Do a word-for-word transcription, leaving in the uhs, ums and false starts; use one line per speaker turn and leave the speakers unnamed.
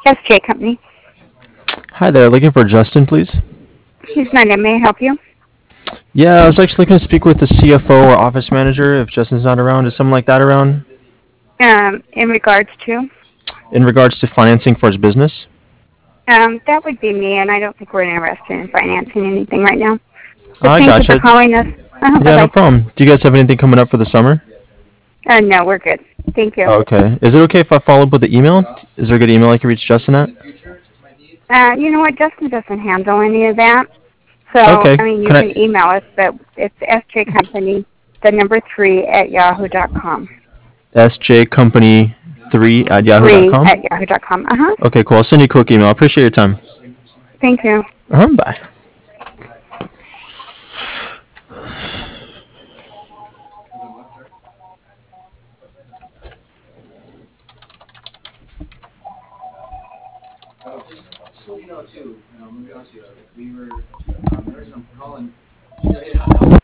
S J Company.
Hi there, looking for Justin, please.
He's not in. May I help you?
Yeah, I was actually looking to speak with the C F O or office manager if Justin's not around. Is someone like that around
Um, in regards to?
in regards to financing for his business?
Um, that would be me, and I don't think we're interested in financing anything right now. But
I
thank you for
gotcha.
calling us. Uh-huh,
Yeah, no
bye-bye.
problem. Do you guys have anything coming up for the summer?
Uh, no, we're good. Thank you.
Okay. Is it okay if I follow up with the email? Is there a good email I can reach Justin at?
Uh, you know what? Justin doesn't handle any of that. So,
Okay.
I mean, you
Can
can
I?
email us, but it's S J Company, the number three at yahoo dot com.
S J Company three at yahoo dot
Three
com.
at yahoo dot com. Uh-huh.
Okay, cool. I'll send you a quick email. I appreciate your time.
Thank you.
Uh huh. Bye.
Oh, just just to let you know too. You know, I'm gonna be honest with you. Like we were, um, the reason I'm calling, you know, it,